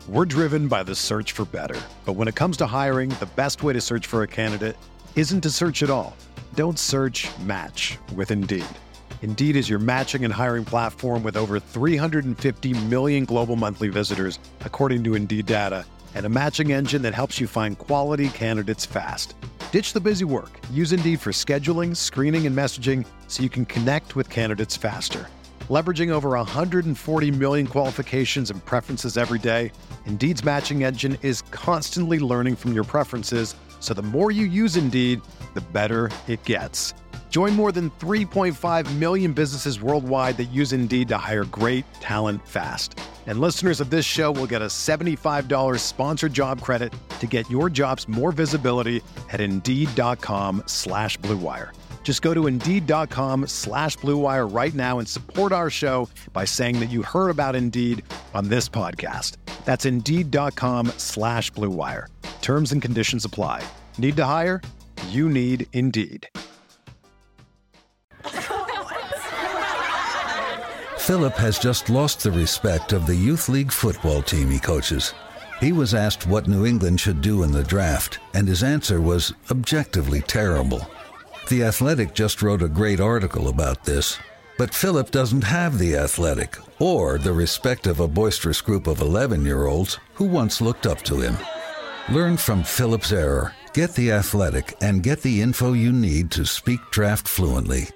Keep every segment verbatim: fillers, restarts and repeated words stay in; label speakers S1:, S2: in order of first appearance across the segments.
S1: We're driven by the search for better. But when it comes to hiring, the best way to search for a candidate isn't to search at all. Don't search, match with Indeed. Indeed is your matching and hiring platform with over three hundred fifty million global monthly visitors, according to Indeed data, and a matching engine that helps you find quality candidates fast. Ditch the busy work. Use Indeed for scheduling, screening, and messaging so you can connect with candidates faster. Leveraging over one hundred forty million qualifications and preferences every day, Indeed's matching engine is constantly learning from your preferences, so the more you use Indeed, the better it gets. Join more than three point five million businesses worldwide that use Indeed to hire great talent fast. And listeners of this show will get a seventy-five dollars sponsored job credit to get your jobs more visibility at Indeed.com slash Blue Wire. Just go to Indeed.com slash Blue Wire right now and support our show by saying that you heard about Indeed on this podcast. That's Indeed.com slash Blue Wire. Terms and conditions apply. Need to hire? You need Indeed.
S2: Philip has just lost the respect of the youth league football team he coaches. He was asked what New England should do in the draft, and his answer was objectively terrible. The Athletic just wrote a great article about this, but Philip doesn't have The Athletic or the respect of a boisterous group of eleven-year-olds who once looked up to him. Learn from Philip's error. Get The Athletic and get the info you need to speak draft fluently.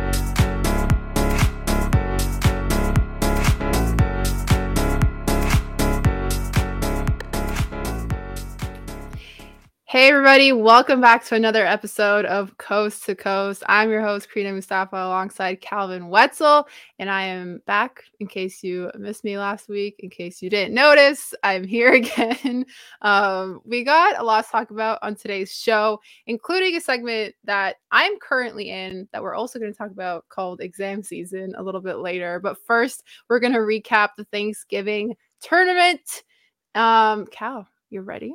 S3: Hey everybody, welcome back to another episode of Coast to Coast. I'm your host, Karina Mustafa, alongside Calvin Wetzel, and I am back in case you missed me last week. In case you didn't notice, I'm here again. um, we got a lot to talk about on today's show, including a segment that I'm currently in that we're also going to talk about called Exam Season a little bit later. But first, we're going to recap the Thanksgiving tournament. Um, Cal, you ready?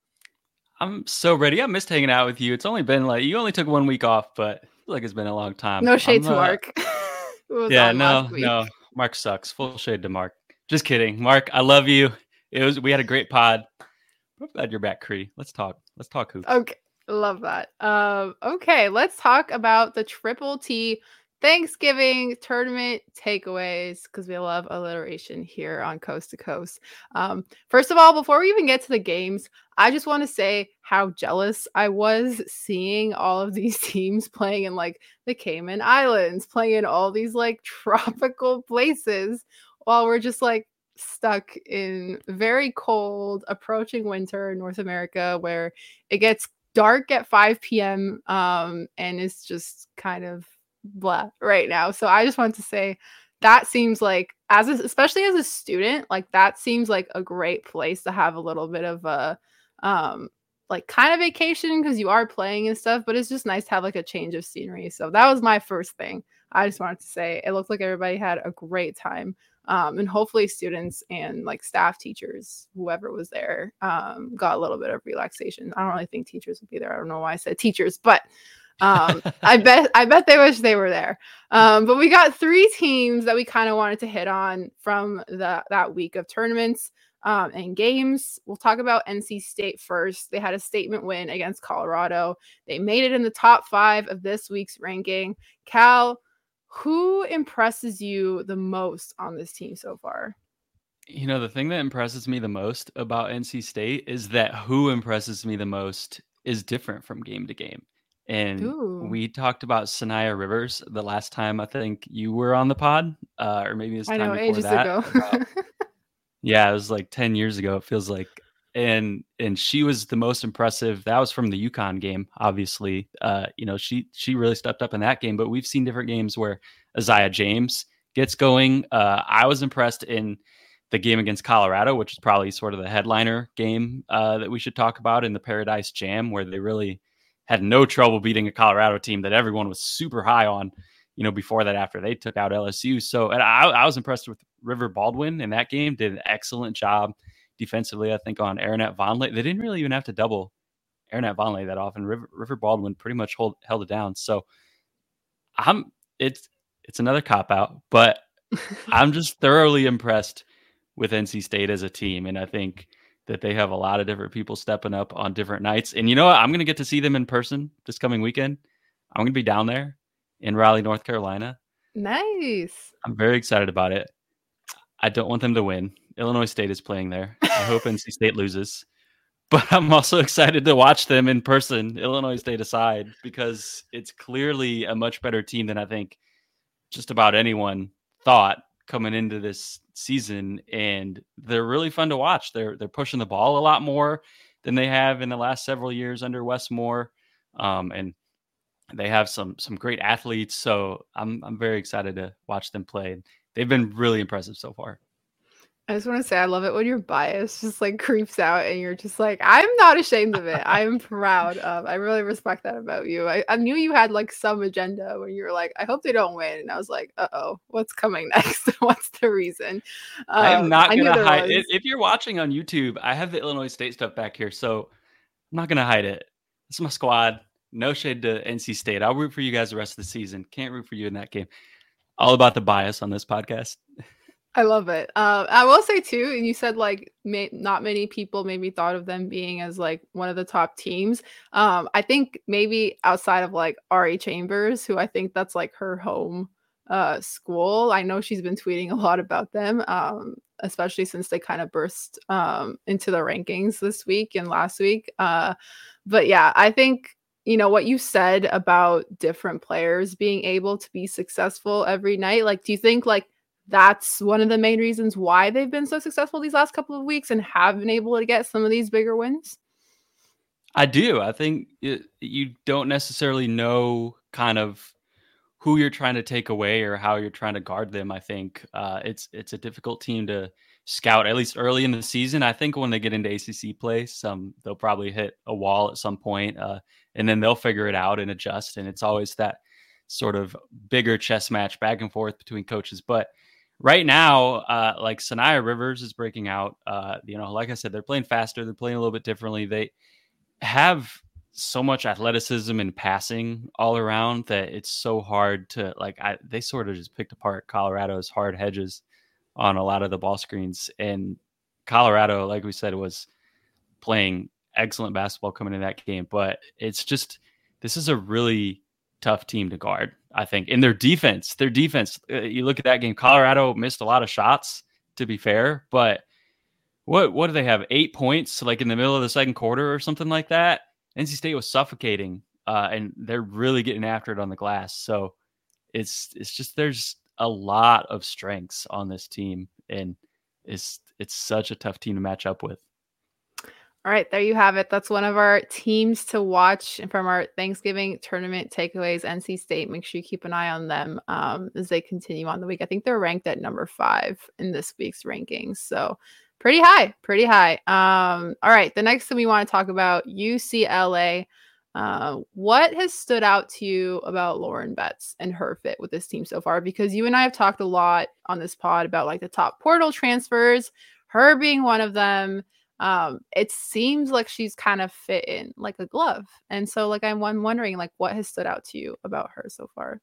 S4: I'm so ready. I missed hanging out with you. It's only been like, you only took one week off, but I feel like it's been a long time.
S3: No shade
S4: I'm,
S3: to
S4: uh,
S3: Mark.
S4: yeah, no, no. Mark sucks. Full shade to Mark. Just kidding. Mark, I love you. It was, we had a great pod. I'm glad you're back, Cree. Let's talk. Let's talk hoops.
S3: Okay. Love that. Um, okay. Let's talk about the Triple T Thanksgiving tournament takeaways, because we love alliteration here on Coast to Coast. Um, first of all, before we even get to the games, I just want to say how jealous I was seeing all of these teams playing in like the Cayman Islands, playing in all these like tropical places while we're just like stuck in very cold, approaching winter in North America, where it gets dark at five p.m. Um, and it's just kind of blah right now. So I just want to say that seems like, as a, especially as a student, like that seems like a great place to have a little bit of a um like kind of vacation, because you are playing and stuff, but it's just nice to have like a change of scenery. So that was my first thing. I just wanted to say it looked like everybody had a great time, um and hopefully students and like staff, teachers, whoever was there, um got a little bit of relaxation. I don't really think teachers would be there. I don't know why I said teachers, but um I bet I bet they wish they were there. Um but we got three teams that we kind of wanted to hit on from the that week of tournaments um and games. We'll talk about N C State first. They had a statement win against Colorado. They made it in the top five of this week's ranking. Cal, who impresses you the most on this team so far?
S4: You know, the thing that impresses me the most about N C State is that who impresses me the most is different from game to game. And
S3: Ooh.
S4: we talked about Sanaya Rivers the last time I think you were on the pod, uh, or maybe this
S3: I
S4: time
S3: know,
S4: before
S3: ages
S4: that.
S3: ago.
S4: about- yeah, it was like ten years ago, it feels like. And and she was the most impressive. That was from the UConn game, obviously. Uh, you know, she she really stepped up in that game. But we've seen different games where Isaiah James gets going. Uh, I was impressed in the game against Colorado, which is probably sort of the headliner game uh, that we should talk about, in the Paradise Jam, where they really had no trouble beating a Colorado team that everyone was super high on, you know, before that, after they took out L S U. So and I, I was impressed with River Baldwin in that game, did an excellent job defensively, I think, on Aranette Vonleh. They didn't really even have to double Aranette Vonleh that often. River, River Baldwin pretty much hold, held it down. So I'm it's it's another cop out, but I'm just thoroughly impressed with N C State as a team. And I think that they have a lot of different people stepping up on different nights. And you know what? I'm going to get to see them in person this coming weekend. I'm going to be down there in Raleigh, North Carolina.
S3: Nice.
S4: I'm very excited about it. I don't want them to win. Illinois State is playing there. I hope N C State loses. But I'm also excited to watch them in person, Illinois State aside, because it's clearly a much better team than I think just about anyone thought coming into this season. And they're really fun to watch. They're they're pushing the ball a lot more than they have in the last several years under Wes Moore. Um, and they have some some great athletes. So I'm I'm very excited to watch them play. They've been really impressive so far.
S3: I just want to say I love it when your bias just like creeps out and you're just like, I'm not ashamed of it. I'm proud of. I really respect that about you. I, I knew you had like some agenda when you were like, I hope they don't win. And I was like, uh-oh, what's coming next? What's the reason? Um,
S4: I am not
S3: I
S4: going to hide
S3: was.
S4: it. If you're watching on YouTube, I have the Illinois State stuff back here. So I'm not going to hide it. It's my squad. No shade to N C State. I'll root for you guys the rest of the season. Can't root for you in that game. All about the bias on this podcast.
S3: I love it. Um, I will say too, and you said like may, not many people maybe thought of them being as like one of the top teams. Um, I think maybe outside of like Ari Chambers, who I think that's like her home uh, school. I know she's been tweeting a lot about them, um, especially since they kind of burst um, into the rankings this week and last week. Uh, but yeah, I think, you know, what you said about different players being able to be successful every night. Like, do you think like that's one of the main reasons why they've been so successful these last couple of weeks and have been able to get some of these bigger wins?
S4: I do. I think it, you don't necessarily know kind of who you're trying to take away or how you're trying to guard them. I think uh, it's it's a difficult team to scout, at least early in the season. I think when they get into A C C play, some they'll probably hit a wall at some point, uh, and then they'll figure it out and adjust. And it's always that sort of bigger chess match back and forth between coaches. But right now, uh, like Sanaya Rivers is breaking out. Uh, you know, like I said, they're playing faster. They're playing a little bit differently. They have so much athleticism and passing all around that it's so hard to like, I, they sort of just picked apart Colorado's hard hedges on a lot of the ball screens. And Colorado, like we said, was playing excellent basketball coming in that game, but it's just, this is a really tough team to guard, I think. In their defense, their defense, uh, you look at that game, Colorado missed a lot of shots, to be fair, but what what do they have? Eight points, like in the middle of the second quarter or something like that. N C State was suffocating, uh, and they're really getting after it on the glass. So it's it's just there's a lot of strengths on this team, and it's it's such a tough team to match up with.
S3: All right, there you have it. That's one of our teams to watch from our Thanksgiving tournament takeaways, N C State. Make sure you keep an eye on them um, as they continue on the week. I think they're ranked at number five in this week's rankings. So pretty high, pretty high. Um, all right, the next thing we want to talk about, U C L A. Uh, what has stood out to you about Lauren Betts and her fit with this team so far? Because you and I have talked a lot on this pod about like the top portal transfers, her being one of them. Um, it seems like she's kind of fit in like a glove. And so like, I'm wondering like what has stood out to you about her so far?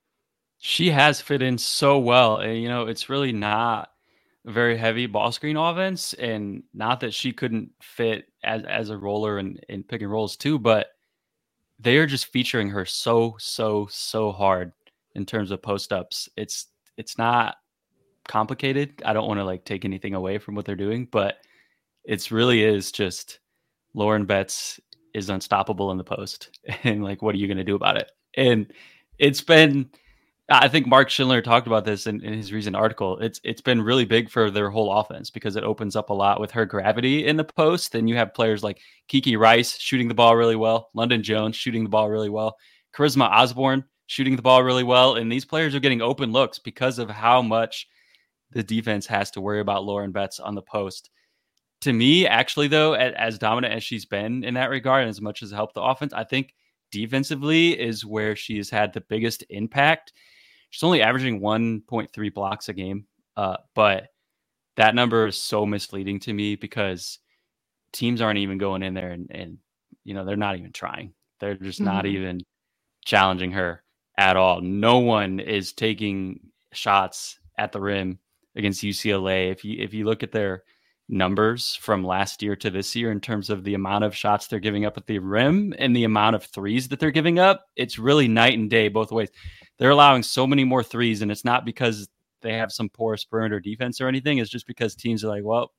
S4: She has fit in so well. And, you know, it's really not a very heavy ball screen offense, and not that she couldn't fit as, as a roller and, and pick and rolls too, but they are just featuring her so, so, so hard in terms of post ups. It's, it's not complicated. I don't want to like take anything away from what they're doing, but it's really is just Lauren Betts is unstoppable in the post. And like, what are you going to do about it? And it's been, I think Mark Schindler talked about this in, in his recent article. It's It's been really big for their whole offense because it opens up a lot with her gravity in the post. And you have players like Kiki Rice shooting the ball really well, London Jones shooting the ball really well, Charisma Osborne shooting the ball really well. And these players are getting open looks because of how much the defense has to worry about Lauren Betts on the post. To me, actually, though, as dominant as she's been in that regard, and as much as it helped the offense, I think defensively is where she has had the biggest impact. She's only averaging one point three blocks a game, uh, but that number is so misleading to me because teams aren't even going in there and, and you know, they're not even trying. They're just mm-hmm. not even challenging her at all. No one is taking shots at the rim against U C L A. If you if you look at their numbers from last year to this year in terms of the amount of shots they're giving up at the rim and the amount of threes that they're giving up, it's really night and day both ways. They're allowing so many more threes, and it's not because they have some porous perimeter defense or anything. It's just because teams are like, well,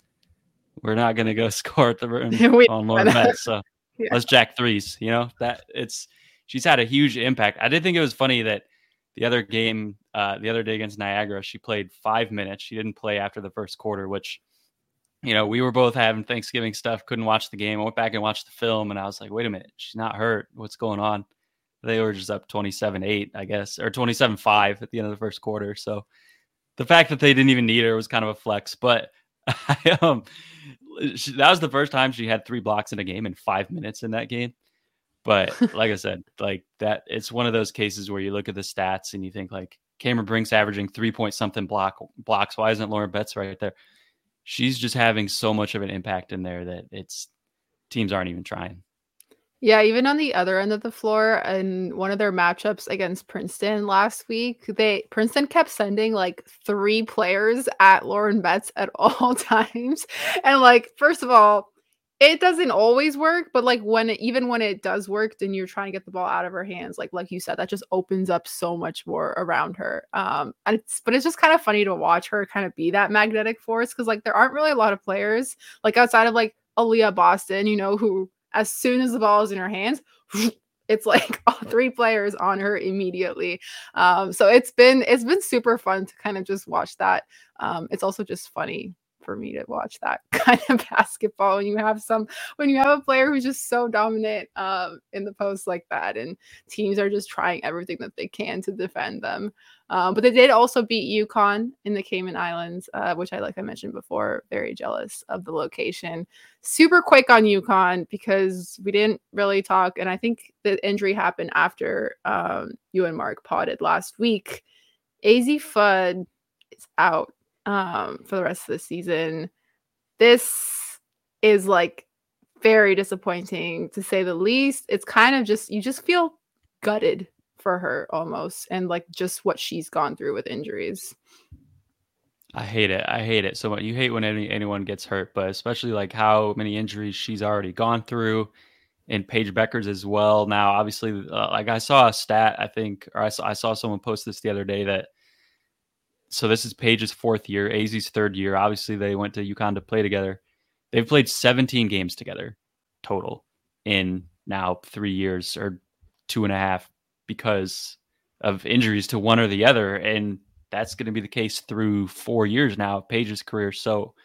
S4: we're not going to go score at the rim on Lauren Betts, so yeah. let's jack threes. You know, that it's she's had a huge impact. I did think it was funny that the other game, uh, the other day against Niagara, she played five minutes. She didn't play after the first quarter, which, you know, we were both having Thanksgiving stuff, couldn't watch the game. I went back and watched the film, and I was like, wait a minute, she's not hurt. What's going on? They were just up twenty-seven eight, I guess, or twenty-seven five at the end of the first quarter. So the fact that they didn't even need her was kind of a flex. But I, um, she, that was the first time she had three blocks in a game in five minutes in that game. But like I said, like that, it's one of those cases where you look at the stats and you think like Cameron Brink's averaging three point something block blocks. Why isn't Lauren Betts right there? She's just having so much of an impact in there that it's teams aren't even trying.
S3: Yeah, even on the other end of the floor, in one of their matchups against Princeton last week, they Princeton kept sending like three players at Lauren Betts at all times. And like, first of all, it doesn't always work, but like when it, even when it does work, then you're trying to get the ball out of her hands. Like, like you said, that just opens up so much more around her. Um, and it's, but it's just kind of funny to watch her kind of be that magnetic force. Cause like, there aren't really a lot of players like outside of like Aaliyah Boston, you know, who as soon as the ball is in her hands, it's like all three players on her immediately. Um, so it's been, it's been super fun to kind of just watch that. Um, it's also just funny for me to watch that kind of basketball when you have some when you have a player who's just so dominant um in the post like that, and teams are just trying everything that they can to defend them. Um but they did also beat UConn in the Cayman Islands, uh which I like I mentioned before, very jealous of the location. Super quick on UConn because we didn't really talk, and I think the injury happened after um you and Mark potted last week. Azzi Fudd is out um for the rest of the season. This is like very disappointing to say the least. It's kind of just, you just feel gutted for her almost, and like just what she's gone through with injuries.
S4: I hate it. I hate it so much. You hate when any, anyone gets hurt, but especially like how many injuries she's already gone through, and Paige Bueckers as well. Now, obviously, uh, like I saw a stat, I think, or I saw, I saw someone post this the other day that, so this is Paige's fourth year, Azzi's third year. Obviously, they went to UConn to play together. They've played seventeen games together total in now three years or two and a half because of injuries to one or the other. And that's going to be the case through four years now of Paige's career. So,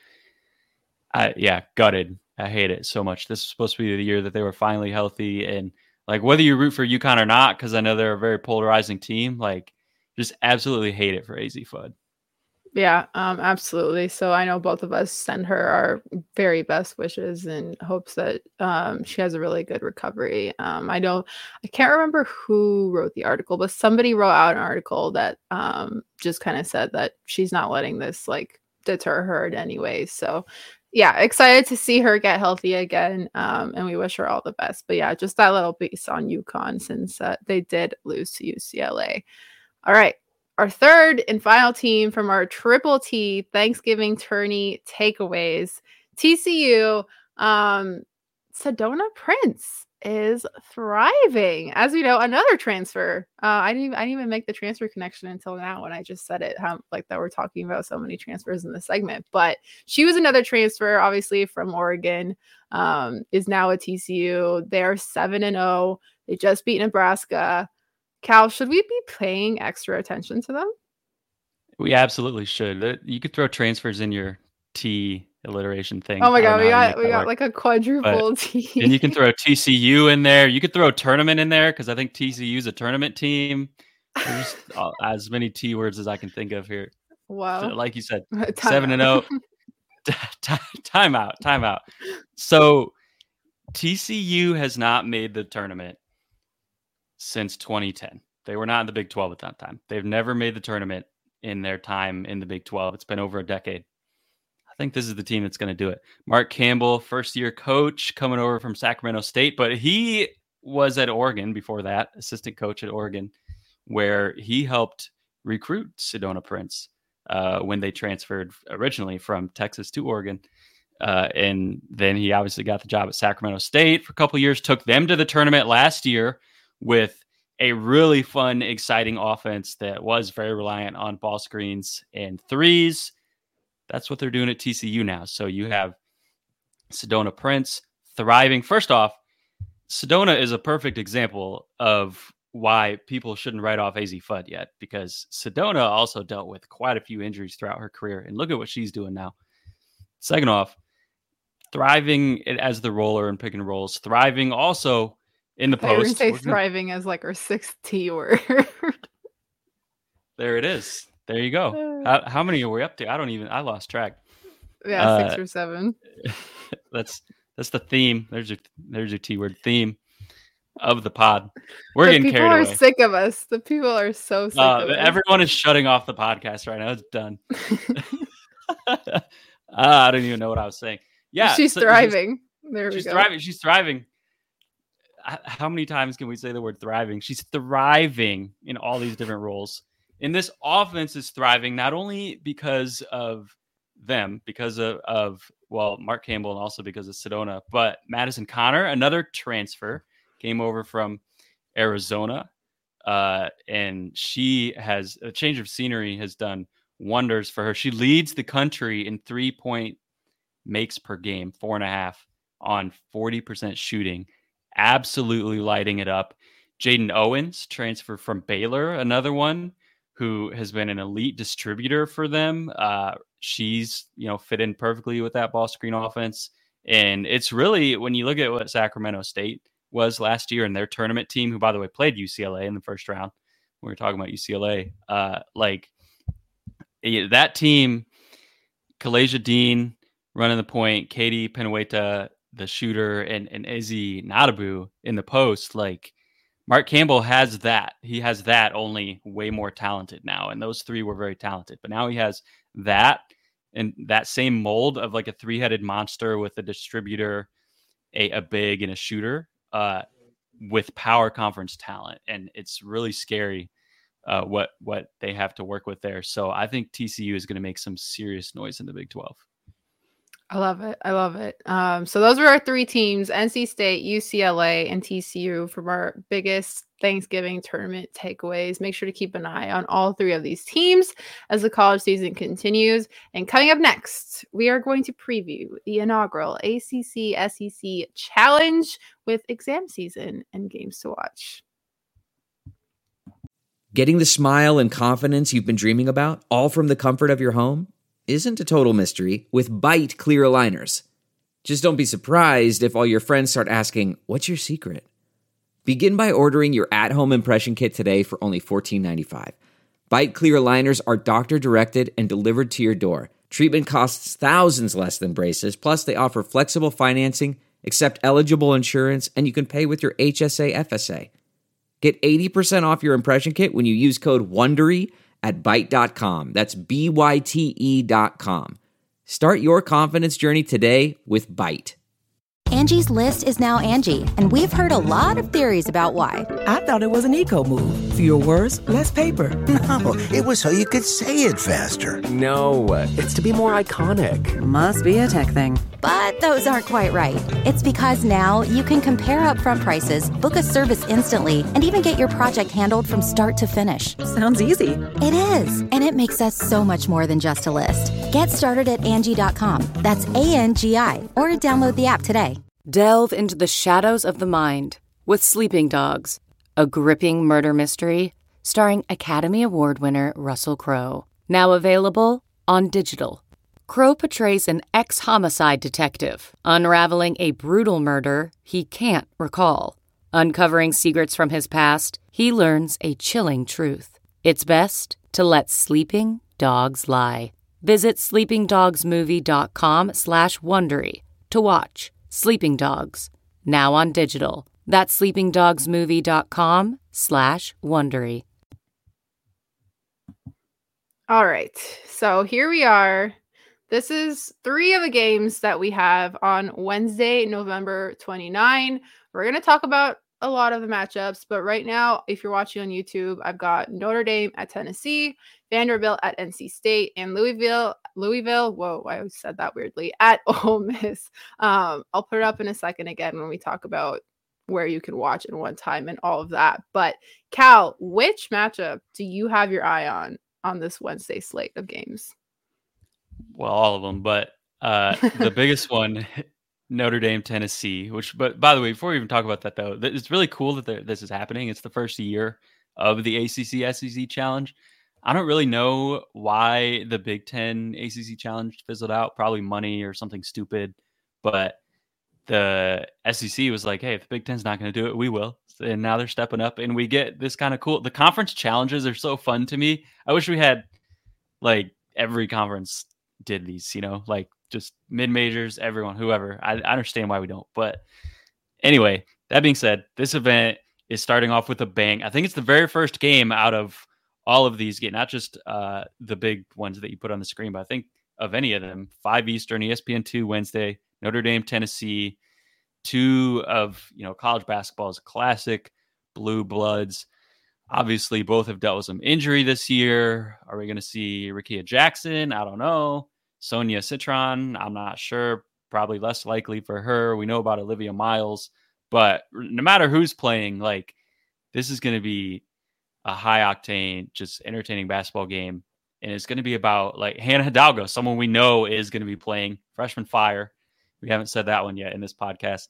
S4: I, yeah, gutted. I hate it so much. This was supposed to be the year that they were finally healthy. And like, whether you root for UConn or not, because I know they're a very polarizing team, like, just absolutely hate it for Azzi Fudd.
S3: Yeah, um, absolutely. So I know both of us send her our very best wishes in hopes that um, she has a really good recovery. Um, I know, I can't remember who wrote the article, but somebody wrote out an article that um, just kind of said that she's not letting this like deter her in any way. So yeah, excited to see her get healthy again. Um, and we wish her all the best. But yeah, just that little piece on UConn since uh, they did lose to U C L A. All right. Our third and final team from our Triple T Thanksgiving tourney takeaways. T C U, um, Sedona Prince is thriving. As we know, another transfer. Uh, I didn't even, I didn't even make the transfer connection until now when I just said it. How like that we're talking about so many transfers in the segment, but she was another transfer, obviously from Oregon. Um, is now at T C U. They're seven and zero. They just beat Nebraska. Cal, should we be paying extra attention to them?
S4: We absolutely should. You could throw transfers in your T alliteration thing.
S3: Oh my god, we got we got work. like a quadruple but, T.
S4: And you can throw T C U in there. You could throw a tournament in there because I think T C U is a tournament team. There's uh, as many T words as I can think of here.
S3: Wow.
S4: So, like you said, seven and zero. Time out. Time out. So T C U has not made the tournament since twenty ten. They were not in the Big twelve at that time. They've never made the tournament in their time in the Big twelve. It's been over a decade. I think this is the team that's going to do it. Mark Campbell, first year coach, coming over from Sacramento State, but he was at Oregon before that, assistant coach at Oregon, where he helped recruit Sedona Prince uh, when they transferred originally from Texas to Oregon. Uh, and then he obviously got the job at Sacramento State for a couple of years, took them to the tournament last year with a really fun, exciting offense that was very reliant on ball screens and threes. That's what they're doing at T C U now. So you have Sedona Prince thriving. First off, Sedona is a perfect example of why people shouldn't write off A Z Fudd yet, because Sedona also dealt with quite a few injuries throughout her career. And look at what she's doing now. Second off, thriving as the roller and pick and rolls, thriving also in the
S3: I would
S4: post.
S3: say
S4: Gonna...
S3: thriving as like our sixth T word.
S4: There it is. There you go. How, how many are we up to? I don't even, I lost track.
S3: Yeah,
S4: uh,
S3: six or seven.
S4: That's that's the theme. There's your there's your T word theme of the pod. We're
S3: the
S4: getting
S3: people
S4: carried
S3: are
S4: away.
S3: sick of us. The people are so sick
S4: Uh,
S3: of us.
S4: everyone is shutting off the podcast right now. It's done. uh, I don't even know what I was saying. Yeah,
S3: she's
S4: so
S3: thriving. There
S4: she's
S3: we go.
S4: thriving. She's thriving. How many times can we say the word thriving? She's thriving in all these different roles. And this offense is thriving not only because of them, because of, of well, Mark Campbell, and also because of Sedona, but Madison Connor, another transfer, came over from Arizona. Uh, and she has a change of scenery has done wonders for her. She leads the country in three point makes per game, four and a half on forty percent shooting, absolutely lighting it up. Jaden Owens, transfer from Baylor, another one who has been an elite distributor for them. Uh, she's, you know, fit in perfectly with that ball screen offense. And it's really, when you look at what Sacramento State was last year and their tournament team, who, by the way, played U C L A in the first round, we were talking about U C L A, uh, like that team, Kalasia Dean running the point, Katie Penueta, the shooter, and, and Izzy Nadabu in the post. Like, Mark Campbell has that. He has that, only way more talented now. And those three were very talented. But now he has that and that same mold of like a three-headed monster with a distributor, a, a big, and a shooter uh, with power conference talent. And it's really scary uh, what what they have to work with there. So I think T C U is going to make some serious noise in the Big twelve.
S3: I love it. I love it. Um, so those were our three teams: N C State, U C L A, and T C U from our biggest Thanksgiving tournament takeaways. Make sure to keep an eye on all three of these teams as the college season continues. And coming up next, we are going to preview the inaugural A C C S E C Challenge with exam season and games to watch.
S5: Getting the smile and confidence you've been dreaming about, all from the comfort of your home, isn't a total mystery with Byte clear aligners. Just don't be surprised if all your friends start asking, "What's your secret?" Begin by ordering your at-home impression kit today for only fourteen ninety-five. Byte clear aligners are doctor-directed and delivered to your door. Treatment costs thousands less than braces, plus they offer flexible financing, accept eligible insurance, and you can pay with your H S A F S A. Get eighty percent off your impression kit when you use code WONDERY at byte dot com. That's B Y T E dot com. Start your confidence journey today with Byte.
S6: Angie's List is now Angie, and we've heard a lot of theories about why.
S7: I thought it was an eco move. Fewer words, less paper.
S8: No, it was so you could say it faster.
S9: No, it's to be more iconic.
S7: Must be a tech thing.
S6: But those aren't quite right. It's because now you can compare upfront prices, book a service instantly, and even get your project handled from start to finish.
S7: Sounds easy.
S6: It is, and it makes us so much more than just a list. Get started at Angie dot com. That's A N G I, or download the app today.
S10: Delve into the shadows of the mind with Sleeping Dogs, a gripping murder mystery starring Academy Award winner Russell Crowe. Now available on digital. Crowe portrays an ex-homicide detective unraveling a brutal murder he can't recall. Uncovering secrets from his past, he learns a chilling truth. It's best to let sleeping dogs lie. Visit sleepingdogsmovie.com slash Wondery to watch Sleeping Dogs, now on digital. That's sleepingdogsmovie.com slash Wondery.
S3: All right. So here we are. This is three of the games that we have on Wednesday, November twenty-ninth. We're going to talk about a lot of the matchups, but right now, if you're watching on YouTube, I've got Notre Dame at Tennessee, Vanderbilt at N C State, and Louisville, Louisville, whoa, I always said that weirdly, at Ole Miss. Um, I'll put it up in a second again when we talk about where you can watch in one time and all of that. But Cal, which matchup do you have your eye on on this Wednesday slate of games?
S4: Well, all of them, but uh, the biggest one, Notre Dame, Tennessee, which, but by the way, before we even talk about that though, it's really cool that this is happening. It's the first year of the A C C S E C Challenge. I don't really know why the Big Ten A C C Challenge fizzled out, probably money or something stupid, but the S E C was like, hey, if the Big Ten's not going to do it, we will. And now they're stepping up and we get this kind of cool. The conference challenges are so fun to me. I wish we had like every conference did these, you know, like just mid-majors, everyone, whoever. I, I understand why we don't. But anyway, that being said, this event is starting off with a bang. I think it's the very first game out of all of these games, not just uh, the big ones that you put on the screen, but I think of any of them. five Eastern, E S P N two Wednesday, Notre Dame, Tennessee, two of, you know, college basketball's classic blue bloods. Obviously, both have dealt with some injury this year. Are we going to see Rickea Jackson? I don't know. Sonia Citron? I'm not sure. Probably less likely for her. We know about Olivia Miles. But no matter who's playing, like, this is going to be a high-octane, just entertaining basketball game. And it's going to be about, like, Hannah Hidalgo, someone we know is going to be playing freshman fire. We haven't said that one yet in this podcast.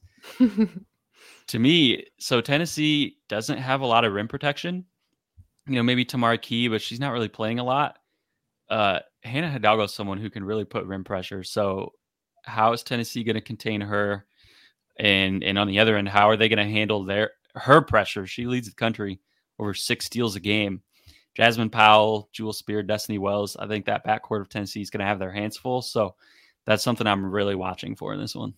S4: To me, so Tennessee doesn't have a lot of rim protection. You know, maybe Tamara Key, but she's not really playing a lot. Uh, Hannah Hidalgo is someone who can really put rim pressure. So how is Tennessee going to contain her? And and on the other end, how are they going to handle their her pressure? She leads the country over six steals a game. Jasmine Powell, Jewel Spear, Destiny Wells. I think that backcourt of Tennessee is going to have their hands full. So that's something I'm really watching for in this one.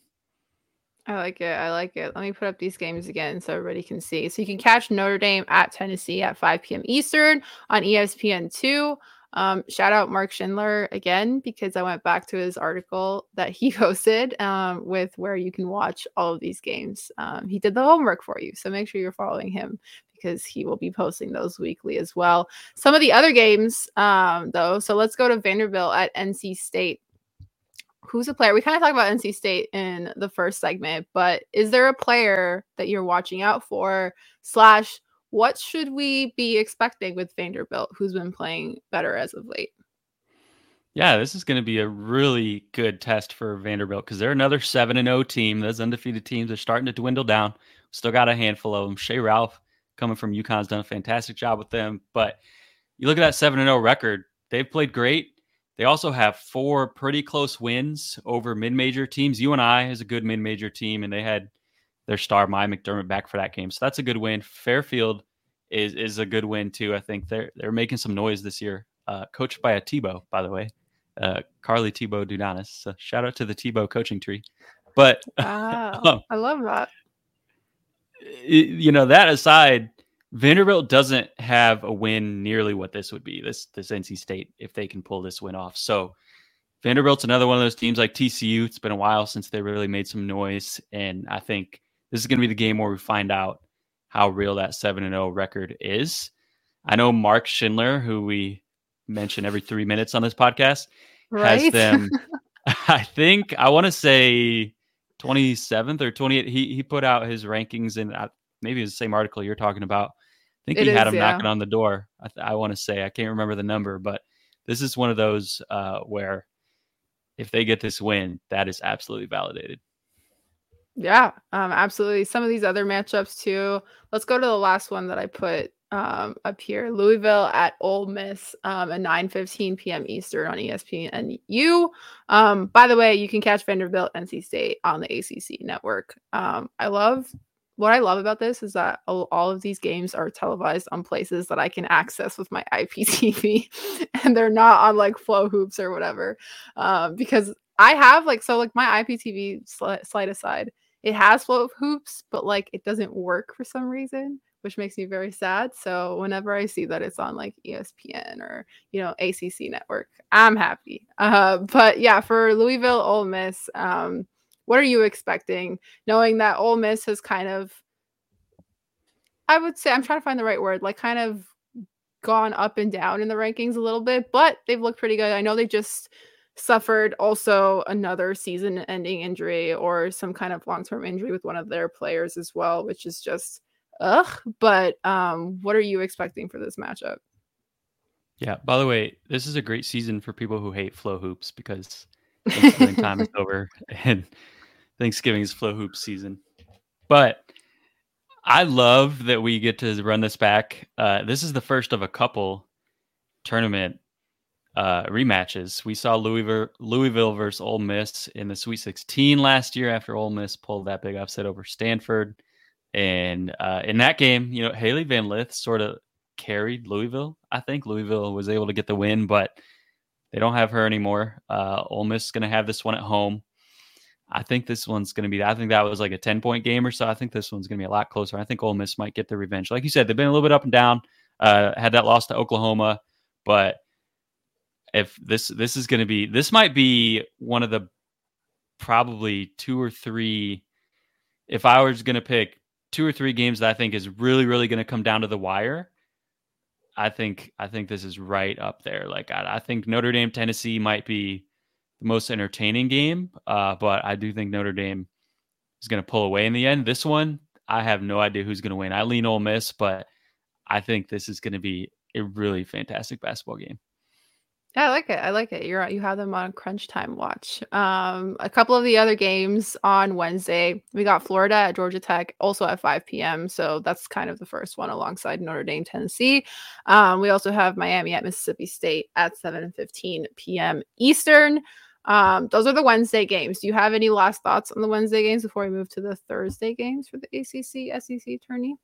S3: I like it. I like it. Let me put up these games again so everybody can see. So you can catch Notre Dame at Tennessee at five p.m. Eastern on E S P N two. Um, shout out Mark Schindler again, because I went back to his article that he posted um, with where you can watch all of these games. Um, he did the homework for you. So make sure you're following him, because he will be posting those weekly as well. Some of the other games, um, though. So let's go to Vanderbilt at N C State. Who's a player? We kind of talked about N C State in the first segment, but is there a player that you're watching out for? Slash, what should we be expecting with Vanderbilt, who's been playing better as of late?
S4: Yeah, this is going to be a really good test for Vanderbilt, because they're another seven and oh team. Those undefeated teams are starting to dwindle down. Still got a handful of them. Shea Ralph, coming from UConn, has done a fantastic job with them. But you look at that seven and oh record, they've played great. They also have four pretty close wins over mid-major teams. U N I is a good mid-major team, and they had their star, Maya McDermott, back for that game. So that's a good win. Fairfield is is a good win, too. I think they're they're making some noise this year. Uh, coached by a Tebow, by the way. Uh, Carly Tebow Dunanis. So shout out to the Tebow coaching tree. But
S3: wow, um, I love that.
S4: You know, that aside, Vanderbilt doesn't have a win nearly what this would be, this this N C State, if they can pull this win off. So Vanderbilt's another one of those teams like T C U. It's been a while since they really made some noise. And I think this is going to be the game where we find out how real that seven and oh record is. I know Mark Schindler, who we mention every three minutes on this podcast, right? has them, I think, I want to say twenty-seventh or twenty-eighth. He, he put out his rankings in uh, maybe it was the same article you're talking about. I think
S3: it
S4: he
S3: is,
S4: had him
S3: yeah.
S4: knocking on the door. I, th- I want to say, I can't remember the number, but this is one of those uh, where if they get this win, that is absolutely validated.
S3: Yeah, um, absolutely. Some of these other matchups too. Let's go to the last one that I put um, up here. Louisville at Ole Miss um, at nine fifteen p.m. Eastern on E S P N U. Um, by the way, you can catch Vanderbilt, N C State on the A C C network. Um, I love What I love about this is that all of these games are televised on places that I can access with my I P T V, and they're not on like Flow Hoops or whatever. Um, because I have like, so like my I P T V sl- slide aside, it has Flow Hoops, but like it doesn't work for some reason, which makes me very sad. So whenever I see that it's on like E S P N or, you know, A C C network, I'm happy. Uh, but yeah, for Louisville, Ole Miss, um, what are you expecting, knowing that Ole Miss has kind of, I would say, I'm trying to find the right word, like kind of gone up and down in the rankings a little bit, but they've looked pretty good. I know they just suffered also another season-ending injury or some kind of long-term injury with one of their players as well, which is just ugh. But um, what are you expecting for this matchup?
S4: Yeah, by the way, this is a great season for people who hate Flow Hoops because Thanksgiving time is over and Thanksgiving is Flow Hoops season. But I love that we get to run this back. Uh, this is the first of a couple tournament uh, rematches. We saw Louisville, Louisville versus Ole Miss in the Sweet sixteen last year after Ole Miss pulled that big upset over Stanford. And uh, in that game, you know, Haley Van Lith sort of carried Louisville. I think Louisville was able to get the win, but they don't have her anymore. Uh, Ole Miss is going to have this one at home. I think this one's going to be, I think that was like a ten point game or so. I think this one's going to be a lot closer. I think Ole Miss might get the revenge. Like you said, they've been a little bit up and down, uh, had that loss to Oklahoma, but if this, this is going to be, this might be one of the probably two or three, if I was going to pick two or three games that I think is really, really going to come down to the wire, I think, I think this is right up there. Like, I, I think Notre Dame, Tennessee might be the most entertaining game, uh, but I do think Notre Dame is going to pull away in the end. This one, I have no idea who's going to win. I lean Ole Miss, but I think this is going to be a really fantastic basketball game.
S3: Yeah, I like it. I like it. You're you have them on Crunch Time Watch. Um, a couple of the other games on Wednesday, we got Florida at Georgia Tech, also at five p.m. So that's kind of the first one alongside Notre Dame, Tennessee. Um, we also have Miami at Mississippi State at seven fifteen p.m. Eastern. Um, those are the Wednesday games. Do you have any last thoughts on the Wednesday games before we move to the Thursday games for the A C C S E C tourney?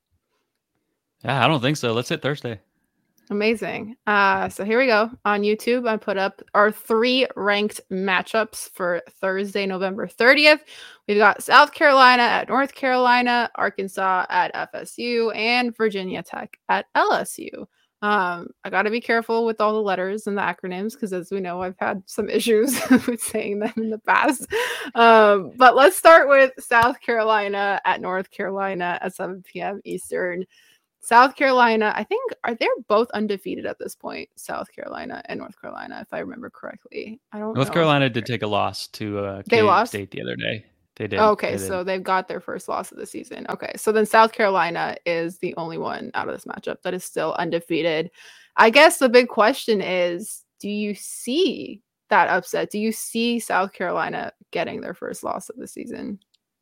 S4: Yeah, I don't think so. Let's hit Thursday.
S3: Amazing. Uh, so here we go. On YouTube, I put up our three ranked matchups for Thursday, November thirtieth. We've got South Carolina at North Carolina, Arkansas at F S U, and Virginia Tech at L S U. Um, I got to be careful with all the letters and the acronyms because, as we know, I've had some issues with saying them in the past. Um, but let's start with South Carolina at North Carolina at seven p.m. Eastern. South Carolina, I think, are they both undefeated at this point? South Carolina and North Carolina, if I remember correctly. I don't.
S4: North
S3: know.
S4: Carolina did take a loss to uh,
S3: they lost
S4: State the other day. They did.
S3: Okay,
S4: they did.
S3: So they've got their first loss of the season. Okay, so then South Carolina is the only one out of this matchup that is still undefeated. I guess the big question is, do you see that upset? Do you see South Carolina getting their first loss of the season?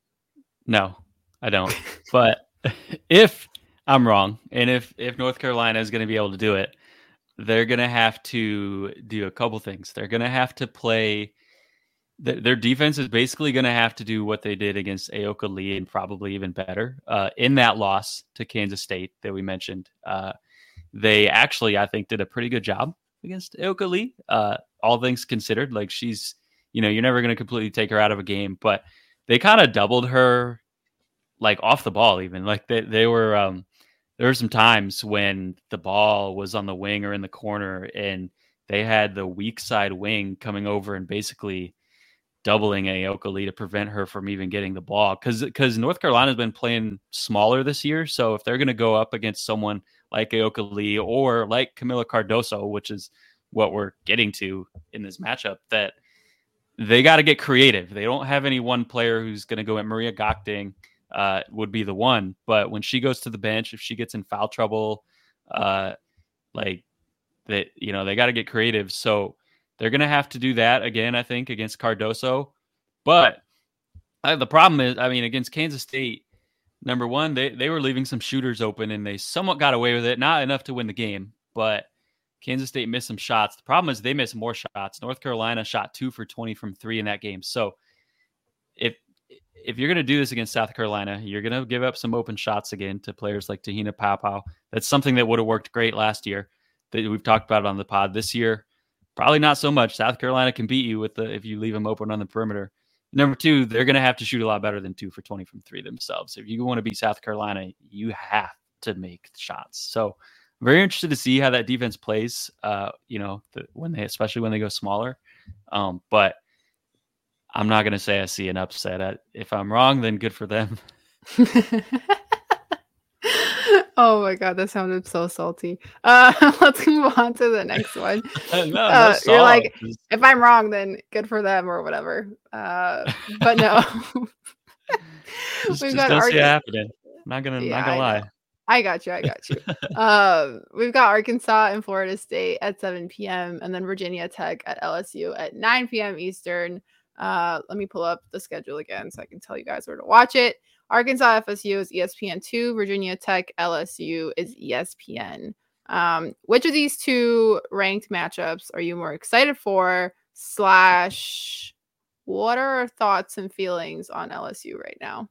S4: No, I don't. But if I'm wrong, and if if North Carolina is going to be able to do it, they're going to have to do a couple things. They're going to have to play. Th- their defense is basically going to have to do what they did against Aoka Lee and probably even better uh, in that loss to Kansas State that we mentioned. Uh, they actually, I think, did a pretty good job against Aoka Lee. Uh, all things considered, like she's, you know, you're never going to completely take her out of a game, but they kind of doubled her, like off the ball. Even like they they were. Um, There were some times when the ball was on the wing or in the corner and they had the weak side wing coming over and basically doubling Aoka Lee to prevent her from even getting the ball. Because because North Carolina's been playing smaller this year. So if they're going to go up against someone like Aoka Lee or like Camila Cardoso, which is what we're getting to in this matchup, that they got to get creative. They don't have any one player who's going to go at Maria Gokding. Uh, would be the one, but when she goes to the bench, if she gets in foul trouble, uh, like that, you know, they got to get creative. So they're going to have to do that again, I think, against Cardoso. But uh, the problem is, I mean, against Kansas State, number one, they, they were leaving some shooters open and they somewhat got away with it. Not enough to win the game, but Kansas State missed some shots. The problem is they missed more shots. North Carolina shot two for twenty from three in that game. So if, If you're going to do this against South Carolina, you're going to give up some open shots again to players like Tahina Paopao. That's something that would have worked great last year. That we've talked about it on the pod. This year, probably not so much. South Carolina can beat you with the if you leave them open on the perimeter. Number two, they're going to have to shoot a lot better than two for twenty from three themselves. If you want to beat South Carolina, you have to make shots. So I'm very interested to see how that defense plays. Uh, you know, the, when they especially when they go smaller. Um, but I'm not going to say I see an upset. If I'm wrong, then good for them.
S3: Oh my god, that sounded so salty. Uh, let's move on to the next one.
S4: no, no
S3: uh, you're like,
S4: Just...
S3: if I'm wrong, then good for them or whatever. Uh, but no,
S4: just,
S3: we've
S4: just
S3: got
S4: don't
S3: Arkansas.
S4: see it happening. I'm not gonna,
S3: Yeah,
S4: not gonna
S3: I
S4: lie.
S3: know. I got you. I got you. um, we've got Arkansas and Florida State at seven p.m. and then Virginia Tech at L S U at nine p.m. Eastern. Uh, let me pull up the schedule again so I can tell you guys where to watch it. Arkansas F S U is E S P N two. Virginia Tech L S U is E S P N. Um, which of these two ranked matchups are you more excited for? Slash, what are our thoughts and feelings on L S U right now?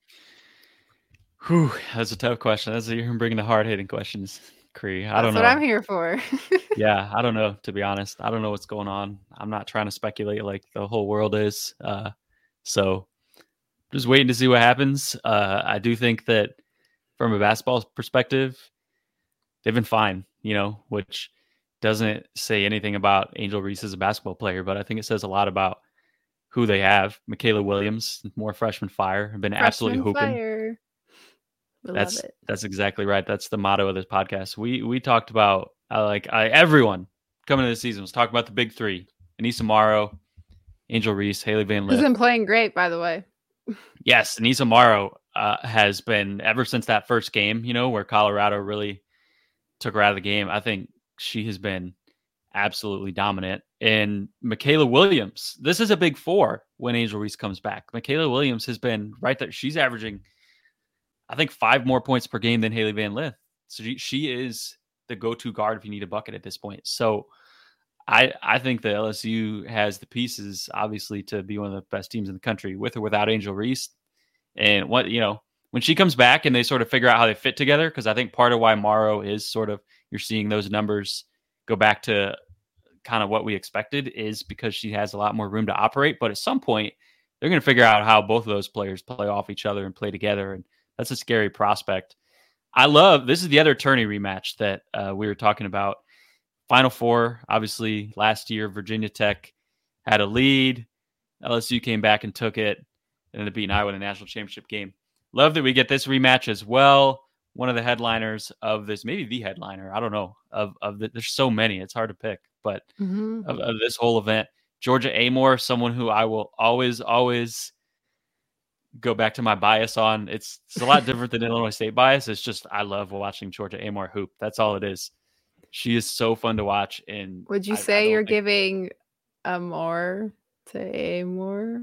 S4: Whew, that's a tough question. That's you're bringing the hard hitting questions, Cree. I don't
S3: That's
S4: know.
S3: what I'm here for.
S4: yeah, I don't know. To be honest, I don't know what's going on. I'm not trying to speculate like the whole world is. Uh, so just waiting to see what happens. Uh, I do think that from a basketball perspective, they've been fine. You know, which doesn't say anything about Angel Reese as a basketball player, but I think it says a lot about who they have. Michaela Williams, more freshman fire, have been
S3: Freshman
S4: absolutely hooping.
S3: Fire. We
S4: that's
S3: love it.
S4: That's exactly right. That's the motto of this podcast. We we talked about uh, like I, everyone coming into the season was talking about the big three: Anissa Morrow, Angel Reese, Haley Van Lith.
S3: Who's been playing great, by the way.
S4: Yes, Anissa Morrow uh, has been ever since that first game. You know, where Colorado really took her out of the game. I think she has been absolutely dominant. And Michaela Williams, this is a big four when Angel Reese comes back. Michaela Williams has been right there. She's averaging, I think, five more points per game than Haley Van Lith. So she, she is the go-to guard if you need a bucket at this point. So I I think the L S U has the pieces, obviously, to be one of the best teams in the country, with or without Angel Reese. And what, you know, when she comes back and they sort of figure out how they fit together, because I think part of why Morrow is sort of, you're seeing those numbers go back to kind of what we expected, is because she has a lot more room to operate. But at some point, they're going to figure out how both of those players play off each other and play together. And that's a scary prospect. I love, this is the other tourney rematch that uh, we were talking about. Final Four, obviously, last year, Virginia Tech had a lead. L S U came back and took it, and ended up beating Iowa in the national championship game. Love that we get this rematch as well. One of the headliners of this, maybe the headliner, I don't know, of, of the, there's so many, it's hard to pick, but
S3: mm-hmm.
S4: of, of this whole event. Georgia Amoore, someone who I will always, always go back to my bias on. It's, it's a lot different than Illinois State bias. It's just, I love watching Georgia Amoore hoop. That's all it is. She is so fun to watch. And
S3: would you
S4: I,
S3: say
S4: I
S3: you're
S4: think...
S3: giving a more to a more?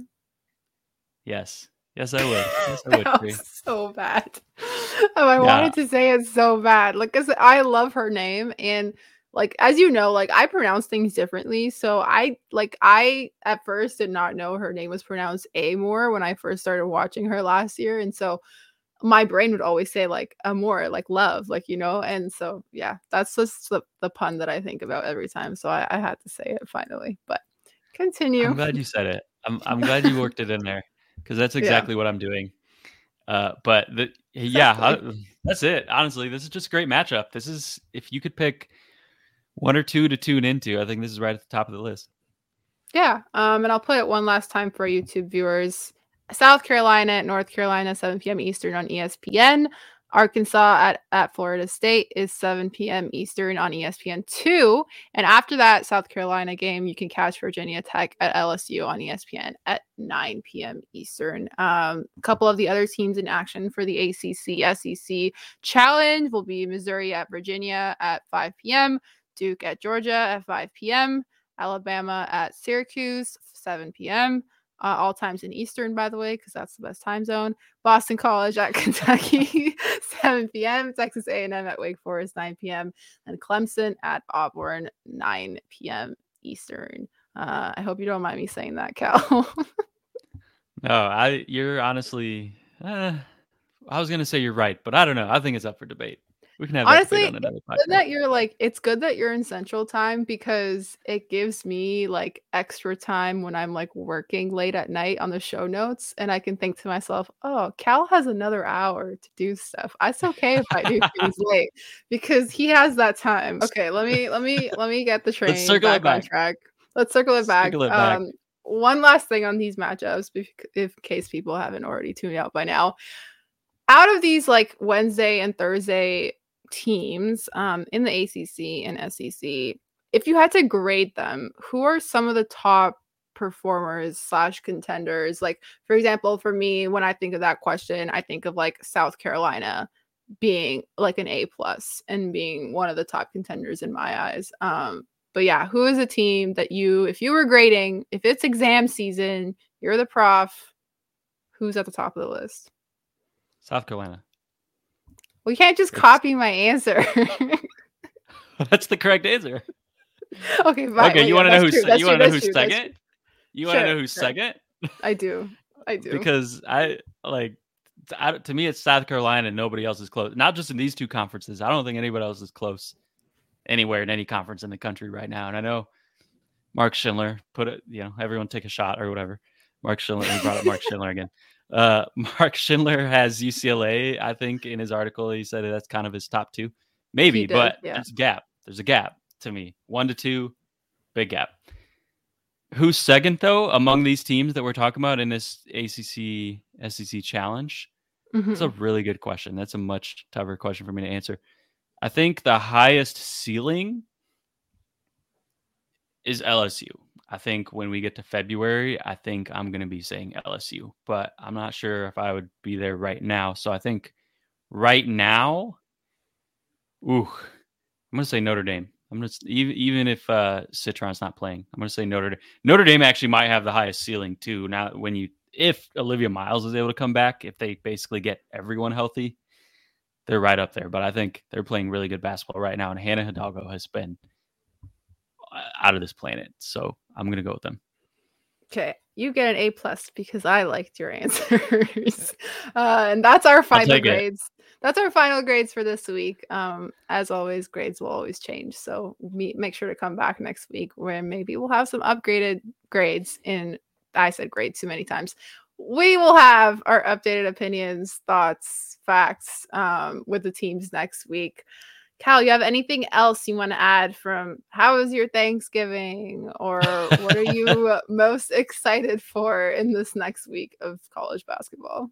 S4: Yes. Yes, I would. Yes, I would.
S3: That was so bad. Oh, I yeah. wanted to say it so bad. Like, cause I love her name, and like, as you know, like I pronounce things differently. So I like I at first did not know her name was pronounced Amore when I first started watching her last year, and so my brain would always say like amore, like love, like, you know. And so yeah, that's just the, the pun that I think about every time. So I, I had to say it finally. But continue.
S4: I'm glad you said it. I'm I'm glad you worked it in there, because that's exactly yeah. what I'm doing. Uh, but the, yeah, I, that's it. Honestly, this is just a great matchup. This is, if you could pick one or two to tune into, I think this is right at the top of the list.
S3: Yeah. Um, and I'll put it one last time for YouTube viewers. South Carolina at North Carolina, seven p.m. Eastern on E S P N. Arkansas at, at Florida State is seven p.m. Eastern on E S P N two. And after that South Carolina game, you can catch Virginia Tech at L S U on E S P N at nine p.m. Eastern. Um, a couple of the other teams in action for the A C C S E C Challenge will be Missouri at Virginia at five p.m., Duke at Georgia at five p.m., Alabama at Syracuse, seven p.m., Uh, all times in Eastern, by the way, because that's the best time zone. Boston College at Kentucky, seven p.m. Texas A and M at Wake Forest, nine p.m. And Clemson at Auburn, nine p.m. Eastern. Uh, I hope you don't mind me saying that, Cal.
S4: No, I. You're honestly. Uh, I was gonna say you're right, but I don't know. I think it's up for debate. We can have
S3: honestly
S4: that on another podcast.
S3: Good that you're like, it's good that you're in Central Time, because it gives me like extra time when I'm like working late at night on the show notes, and I can think to myself, oh, Cal has another hour to do stuff. It's okay if I do things late, because he has that time. Okay, let me let me let me get the train
S4: Let's circle
S3: back,
S4: it back
S3: on track. Let's circle it back.
S4: Circle it back.
S3: Um, one last thing on these matchups, if, if in case people haven't already tuned out by now. out of these like Wednesday and Thursday teams um, in the A C C and S E C, if you had to grade them, who are some of the top performers slash contenders? Like, for example, for me, when I think of that question, I think of like South Carolina being like an A plus and being one of the top contenders in my eyes. Um, but yeah, who is a team that you, if you were grading, if it's exam season, you're the prof, who's at the top of the list?
S4: South Carolina.
S3: Well, you can't just
S4: it's...
S3: copy my answer.
S4: That's the correct answer.
S3: Okay, fine.
S4: Okay,
S3: well,
S4: you
S3: yeah,
S4: want to know who's
S3: true.
S4: you want to know who's
S3: true.
S4: second? You want to
S3: sure,
S4: know who's
S3: sure.
S4: second?
S3: I do. I do.
S4: Because I like I, to me it's South Carolina and nobody else is close. Not just in these two conferences. I don't think anybody else is close anywhere in any conference in the country right now. And I know Mark Schindler put it, you know, everyone take a shot or whatever. Mark Schindler, he brought up Mark Schindler again. Uh, Mark Schindler has U C L A, I think, in his article. He said that's kind of his top two. Maybe,
S3: did,
S4: but
S3: yeah.
S4: there's a gap. There's a gap to me. One to two, big gap. Who's second, though, among these teams that we're talking about in this A C C, S E C challenge?
S3: Mm-hmm.
S4: That's a really good question. That's a much tougher question for me to answer. I think the highest ceiling is L S U. I think when we get to February, I think I'm going to be saying L S U, but I'm not sure if I would be there right now. So I think right now, ooh, I'm going to say Notre Dame. I'm going to even even if uh, Citron's not playing, I'm going to say Notre Dame. Notre Dame actually might have the highest ceiling too. Now, when you if Olivia Miles is able to come back, if they basically get everyone healthy, they're right up there. But I think they're playing really good basketball right now, and Hannah Hidalgo has been out of this planet. So I'm going to go with them.
S3: Okay, you get an A plus because I liked your answers. uh, and that's our final grades. It. That's our final grades for this week. Um, as always, grades will always change. So me, make sure to come back next week where maybe we'll have some upgraded grades in, I said grade too many times. We will have our updated opinions, thoughts, facts um, with the teams next week. Cal, you have anything else you want to add from how was your Thanksgiving, or what are you most excited for in this next week of college basketball?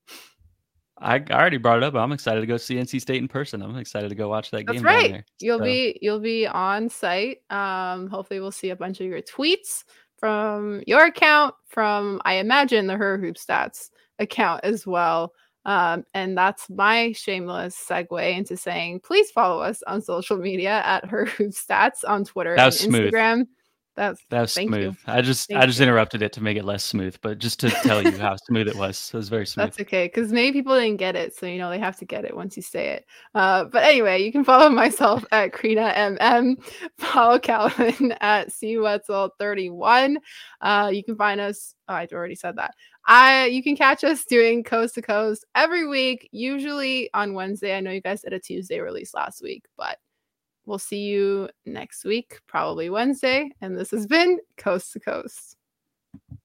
S4: I already brought it up. I'm excited to go see N C State in person. I'm excited to go watch that
S3: That's
S4: game
S3: right.
S4: down there.
S3: You'll
S4: so.
S3: be you'll be on site. Um, hopefully we'll see a bunch of your tweets from your account, from I imagine the Her Hoop Stats account as well. Um, and that's my shameless segue into saying, please follow us on social media at Her Hoop Stats on Twitter and Instagram.
S4: Smooth.
S3: That's
S4: that was
S3: thank
S4: smooth.
S3: You.
S4: I just
S3: thank
S4: I just
S3: you.
S4: interrupted it to make it less smooth, but just to tell you how smooth it was. It was very smooth.
S3: That's okay, because many people didn't get it, so you know they have to get it once you say it. Uh, but anyway, you can follow myself at Krina M M, follow Calvin at C Wetzel thirty-one. Uh, you can find us. Oh, I already said that. I you can catch us doing Coast to Coast every week, usually on Wednesday. I know you guys did a Tuesday release last week, but we'll see you next week, probably Wednesday. And this has been Coast to Coast.